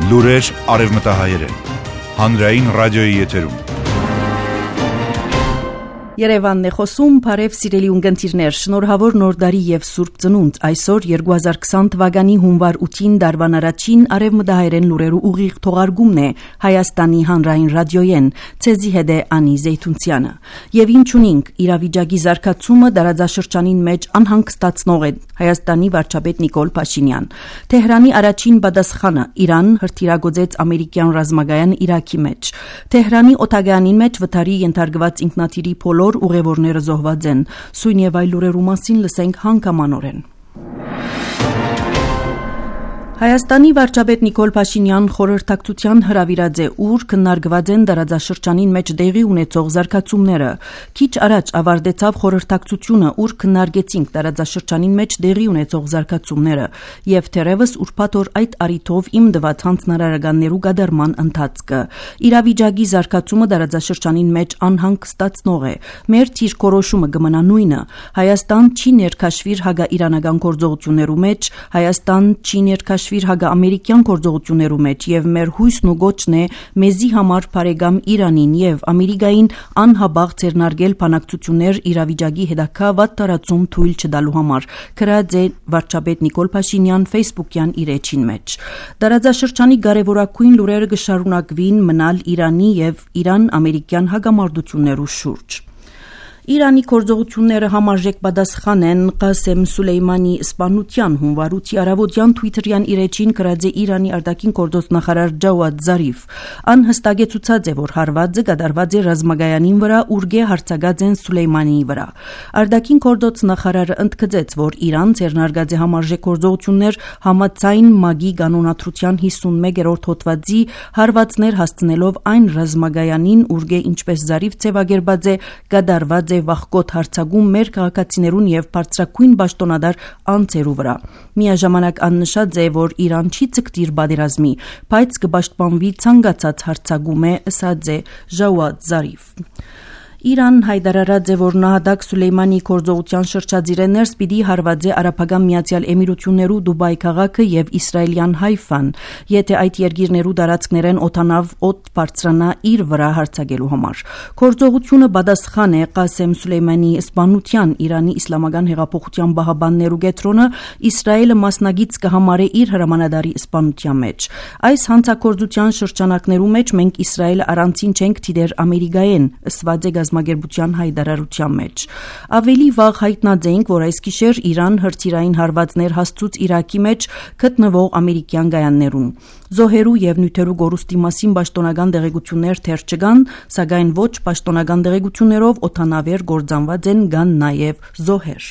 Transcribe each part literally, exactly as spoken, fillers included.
Լուրեր արևմտահայերեն։ Հանրային ռադիոյի եթերում։ Երևանն է խոսում, բարև սիրելի ունկնդիրներ, շնորհավոր նոր տարի եւ Սուրբ Ծնունդ։ Այսօր երկու հազար քսան թվականի հունվար ութին դարվան առաջին արևմտահայերեն լուրերու ուղիղ թողարկումն է Հայաստանի հանրային ռադիոյեն, ցեզի հետ է Անի Զեյթունցյանը։ Եվ ինչ ունինք, իրավիճակի զարգացումը դարաձաշրջանին մեջ անհանգստացնող է Հայաստանի վարչապետ Նիկոլ Փաշինյան։ Թեհրանի առաջին պատասխանը՝ Իրան հրթիռագործեց ամերիկյան ռազմագայան Իրաքի մեջ։ Թեհրանի օտագայանին մեջ վթարի ենթարկված ինքնաթիռի բոլոր ուղևորները զոհված են։ Սույն եւ այլ լուրերու մասին լսենք հանգամանորեն։ Հայաստանի վարչապետ Նիկոլ Փաշինյան խորհրդակցության հրավիրած է, ուր քննարկված են դարաձաշրջանին մեջ դեղի ունեցող զարգացումները։ Քիչ առաջ ավարտեցավ խորհրդակցությունը, ուր քննարկեցինք դարաձաշրջանին մեջ դեղի ունեցող զարգացումները եւ թերևս ուրբաթ օր այդ առիթով իմ դված հանձնարարականներու գդարման ընթացքը։ Իրավիճակի զարգացումը դարաձաշրջանին մեջ անհանգստացնող է։ Մեր թիրքորոշումը կմնա նույնը։ Հայաստան չի ներքաշվիր հագաիրանական գործողություններու մեջ, Հայաստան չի ներքաշվիր հագաամերիկյան գործողություններու մեջ եւ մեր հույսն ու գոչն է մեզի համար բարեկամ Իրանին եւ Ամերիկային անհաբաղ ձեռնարկել բանակցություններ իրավիճակի հետագա վատ տարածում թույլ չտալու համար, գրած է վարչապետ Նիկոլ Փաշինյան Facebook-յան իր էջին մեջ։ Դարաձաշրջանի կարևորագույն լուրերը կշարունակվին մնալ Իրանի եւ Իրան-ամերիկյան հագամարտություններու շուրջ։ Իրանի գործողությունները համարժեք պատասխան են Ղասեմ Սուլեյմանի սպանության հունվարուց առավոտյան Twitter-յան իր էջին գրած է Իրանի արտաքին գործոստ նախարար Ջավադ Զարիֆ։ Ան հստակեցուցած է, որ հարվածը կատարված է ռազմագայանին վրա, ուրգե հարձակած են Սուլեյմանիի վրա։ Արտաքին գործոց նախարարը ընդգծեց, որ Իրան ձեռնարկած է համարժեք գործողություններ համաձայն ՄԱԳ-ի կանոնադրության հիսունմեկերորդ հոդվածի հարվածներ հասցնելով այն ռազմագայանին, ուրգե ինչպես Զարիֆ ձևակերպած է, կատարված վախկոտ հարձակում մեր քաղաքացիներուն եւ բարձրակույն պաշտոնադար անձերու վրա։ Միաժամանակ աննշած է, որ Իրան չի ցկտիր բادرազմի, բայց կպաշտպանվի ցանկացած հարձակում է, ըսած է Ջավադ Զարիֆ։ Իրան հայտարարած է, որ նահատակ Սուլեյմանի գործողության շրջադիրներս պիտի հարվածե Արաբական Միացյալ Էմիրություններու Դուբայ քաղաքը եւ Իսրայելյան Հայֆան, եթե այդ երկիրներու տարածքներեն օտանավ օդ բարձրանա իր վրա հարձակելու համար։ Գործողությունը պատասխան է Ղասեմ Սուլեյմանի սպանության Իրանի Իսլամական հեղափոխության բահաբաններու կետրոնը Իսրայելը մասնագից կհամարե իր հրամանատարի սպանության մեջ։ Այս հանցագործության շրջանակներու մեջ մենք Իսրայելը առանցին չենք դիտեր Ամերիկայեն, ըսված է Գազագերբության հայտարարության մեջ։ Ավելի վաղ հայտնած էինք, որ այս գիշեր Իրան հրթիռային հարվածներ հասցուց Իրաքի մեջ գտնվող ամերիկյան գայաններուն։ Զոհերու եւ նյութերու գորուստի մասին պաշտոնական տեղեկություններ թեր չկան, սակայն ոչ պաշտոնական տեղեկություններով օդանավեր գործանված են, կան նաեւ զոհեր։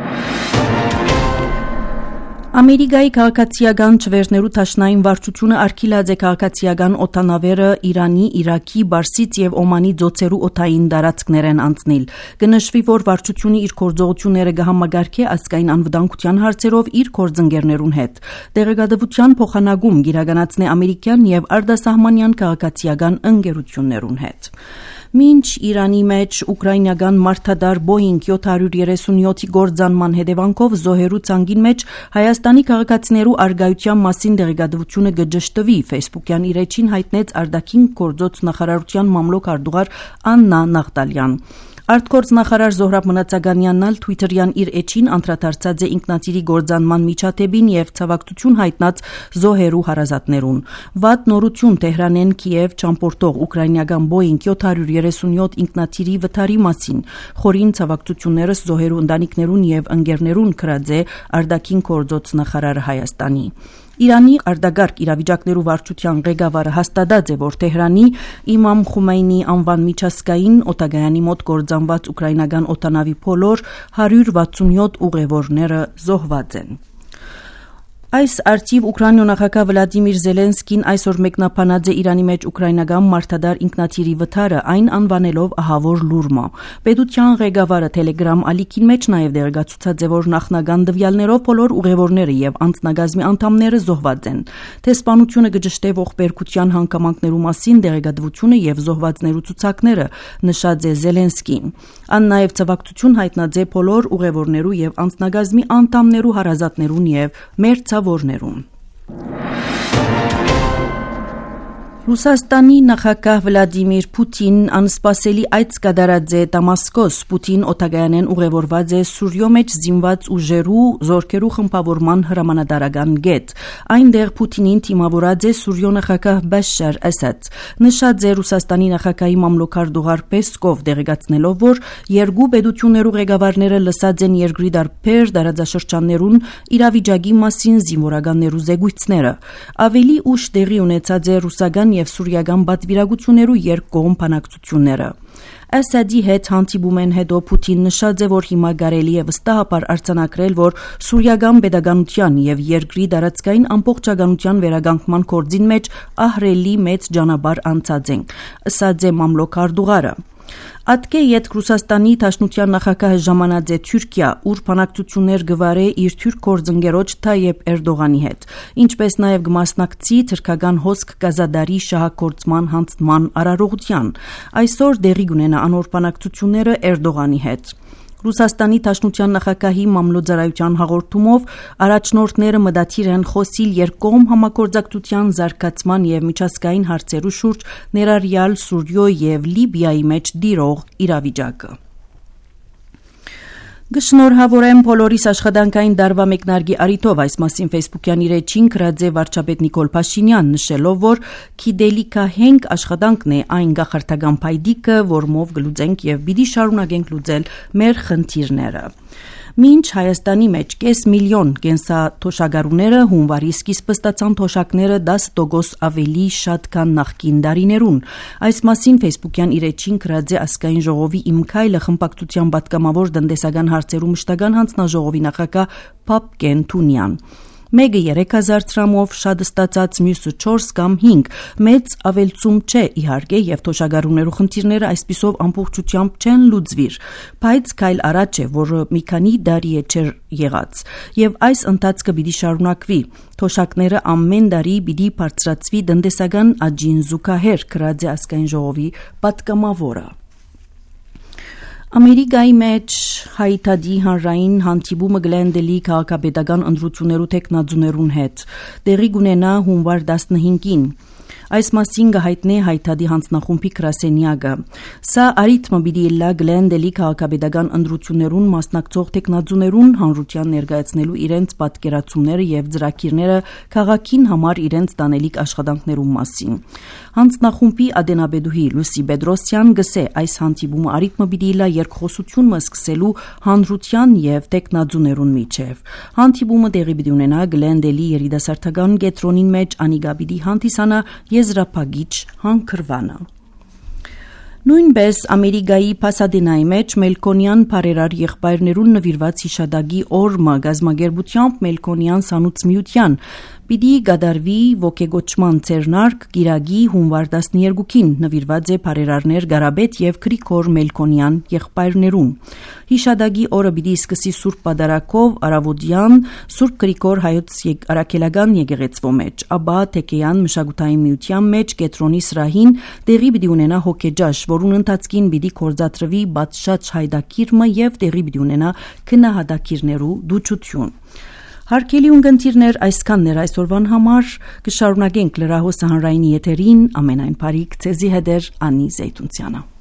Ամերիկայի քաղաքացիական չվերներու թաշնային վարչությունը արգելած է քաղաքացիական օդանավերը Իրանի, Իրաքի, Բարսից եւ Օմանի ծոցերու օդային տարածքներեն անցնել։ Կնշվի, որ վարչությունը իր գործողությունները կհամագարկի ազգային անվտանգության հարցերով իր գործընկերներուն հետ։ Տեղեկատվության փոխանակում կիրականացնե ամերիկյան եւ արտասահմանյան քաղաքացիական ընկերություններուն հետ։ Մինչ Իրանի մեջ ուկրաինական մարդադար Boeing յոթ հարյուր երեսունյոթի գործանման հետևանքով զոհերու ցանկին մեջ Հայաստանի քաղաքացիներու արգայության մասին տեղեկատվությունը կջշտվի, Facebook-յան իր էջին հայտնեց արտաքին գործոց նախարարության մամլոք արտուղար Աննա Նաղդալյան։ Արտգործնախարար Զոհրաբ Մնացականյանն ալ Twitter-յան իր էջին անդրադարձած է ինքնաթիռի գործանման միջադեպին եւ ցավակցություն հայտնած զոհերու հարազատներուն։ Վատ նորություն Թեհրանեն Կիև ճամփորդող ուկրաինական Boeing յոթ հարյուր երեսունյոթ ինքնաթիռի վթարի մասին։ Խորին ցավակցություններս զոհերու ընտանիքներուն եւ ընկերներուն գրած է արտաքին գործոց նախարարը Հայաստանի։ Իրանի արտագարկ իրավիճակներու վարչության ղեկավարը հաստատած է, որ Թեհրանի Իմամ Խումեյնի անվան միջազգային օտագայանի մոտ գործանված ուկրաինական օդանավի բոլոր հարյուր վաթսունյոթ ուղևորները զոհված են։ Այս արդիվ Ուկրաինո նախագահ Վլադիմիր Զելենսկին այսօր մեկնաբանած է Իրանի մեջ ուկրաինական մարդադար ինքնաթիռի վթարը, այն անվանելով ահավոր լուրմա։ Պետության ղեկավարը Telegram ալիքին մեջ նաև դերակացուցած է, որ նախնական տվյալներով բոլոր ուղևորները եւ անձնագազմի անդամները զոհված են։ Տեսփանությունը կջշտե ողբերգության հանգամանքներու մասին դերակատվությունը եւ զոհվածներու ցուցակները, նշած է Զելենսկին։ Ան նաև ցավակցություն հայտնած է բոլոր ուղևորներու եւ անձնագազմի անդամներու հարազատներուն եւ մեր ցավորներուն։ Ռուսաստանի նախագահ Վլադիմիր Պուտինն անսպասելի այց կատարած է Դամասկոս։ Պուտին օտագայանեն ուղևորված է Սուրիո մեջ զինված ուժերու զորքերու խմբավորման հրամանատարական գետ։ Այնտեղ Պուտինին թիմավորած է Սուրիո նախագահ Բաշար Ասադ։ Նշած է Ռուսաստանի նախագահի մամլոքար Դուղար Պեսկով, դեղեկացնելով, որ երկու պետություններու ղեկավարները լսած են երկրի դարբեր տարածաշրջաններուն իրավիճակի մասին զինվորականներու զեկույցները։ Ավելի ուշ տեղի ունեցած է ռուսական եւ սուրիական պատվիրակություններու երկկողմ բանակցությունները։ Ասադի հետ հանդիպումեն հետո Պուտին նշած է, որ հիմա կարելի է վստահաբար արձանագրել, որ սուրիական պետականության եւ երկրի տարածքային ամբողջականության վերականգնման գործին մեջ ահռելի մեծ ճանապարհ անցած են, ըսած է մամլոքար Դուղարը։ Ատկե յետ Ռուսաստանի Դաշնության նախագահը ժամանած է Թուրքիա, ուր բանակցություններ գվարե իր թուրք գործընկերոջ Թայեփ Էրդողանի հետ, ինչպես նաև կմասնակցի թրքական հոսք գազադարի շահագործման հանձնման արարողության։ Այսօր տեղի կունենա անոր բանակցությունները Էրդողանի հետ։ Ռուսաստանի Դաշնության նախագահի մամլոյցարայության հաղորդումով առաջնորդները մտադիր են խոսիլ երկկողմ համագործակցության զարգացման եւ միջազգային հարցերու շուրջ, ներառյալ Սուրիո եւ Լիբիայի մեջ դիրող իրավիճակը։ Գշնորհավորեմ բոլորիս աշխատանքային դարվա մեկնարկի արիտով, այս մասին Facebook-յան իր էջին գրած է վարչապետ Նիկոլ Փաշինյան, նշելով, որ գիտելիքահենք աշխատանքն է այն գաղթական փայդիկը, որմով գլուծենք եւ պիտի շարունակենք լուծել մեր խնդիրները։ Մինչ Հայաստանի մեջ կես միլիոն կենսաթոշակառուները հունվարի սկիզբը ստացան թոշակները դասը տոկոս ավելի շատ քան նախկին տարիներուն։ Այս մասին Facebook-յան իր էջին գրած է ազգային ժողովի Իմ քայլը խմբակցության պատգամավոր տնտեսական հարցերու մշտական հանձնաժողովի նախագահ Փափկեն Թունյան։ Մեկը երեք հազար դրամով, շատ ստացած մյուսը չորս կամ հինգ, մեծ ավելցում չէ իհարկե եւ թոշակառուներու խնդիրները այսպիսով ամբողջությամբ չեն լուծվիր, բայց քայլ առաջ է, որը մի քանի տարի է չեր եղած, եւ այս ընթացքը պիտի շարունակվի։ Թոշակները ամեն տարի պիտի բարձրացվի տնտեսական աճին զուգահեռ, գրած է ազգային ժողովի պատգամավորը։ Ամերիկայի մեջ Հայտադի հանրային հանդիպումը Գլենդելի քաղաքապետական ընտրություններու տեխնազուներուն հետ տեղի կունենա հունվար տասնհինգին։ Այս մասին կհայտնի Հայտադի հանձնախումբի գրասենյակը։ Սա արիթմը պիտի լա Գլենդելի քաղաքապետական ընտրություններուն մասնակցող տեխնազուներուն հանրության ներկայացնելու իրենց պատկերացումները եւ ծրագիրները քաղաքին համար իրենց տանելիք աշխատանքներու մասին։ Հանձնախումբի ադենաբեդուհի Լուսի Բեդրոսյան գսե այս հանդիպումը արիթմը պիտի լա երկխոսությունը սկսելու հանրության եւ տեխնազուներուն միջև։ Հանդիպումը տեղի պիտի ունենա Գլենդելի երիտասարդական կենտրոնին մեջ, անիկա պիտի հանդիսանա եզրափակիչ հանքրվանը։ Նույնպես Ամերիկայի Փասադենայի մեջ Մելքոնյան բարերար եղբայրներուն նվիրված հիշադակի օրը գազագերբությամբ Մելքոնյան սանուց միության պիտի գադարվի ոգեգոճման ցերնարկ Գիրագի հունվար տասներկուին նվիրված է բարերարներ Գարաբետ եւ Գրիգոր Մելքոնյան եղբայրներուն։ Հիշադակի օրը պիտի սկսի Սուրբ Պատարագով Արավոդյան Սուրբ Գրիգոր հայոց արաքելական եկեղեցվո մեջ, ապա Թեկեյան մշակութային միության մեջ կետրոնի սրահին տեղի պիտի ունենա հոգեջաշ, որուն ընթացքին պիտի կորզատրվի բացշաճ հայդակիրմը եւ տեղի պիտի ունենա քնահատակիրներու դուչություն։ Հարկելի ունգընտիրներ, այսքաններ այսօրվան համար, կշարունակենք լրահոսը հանրայինի եթերին, ամենայն բարիք, ցեզի հետեր Անի Զեյթունցյանը։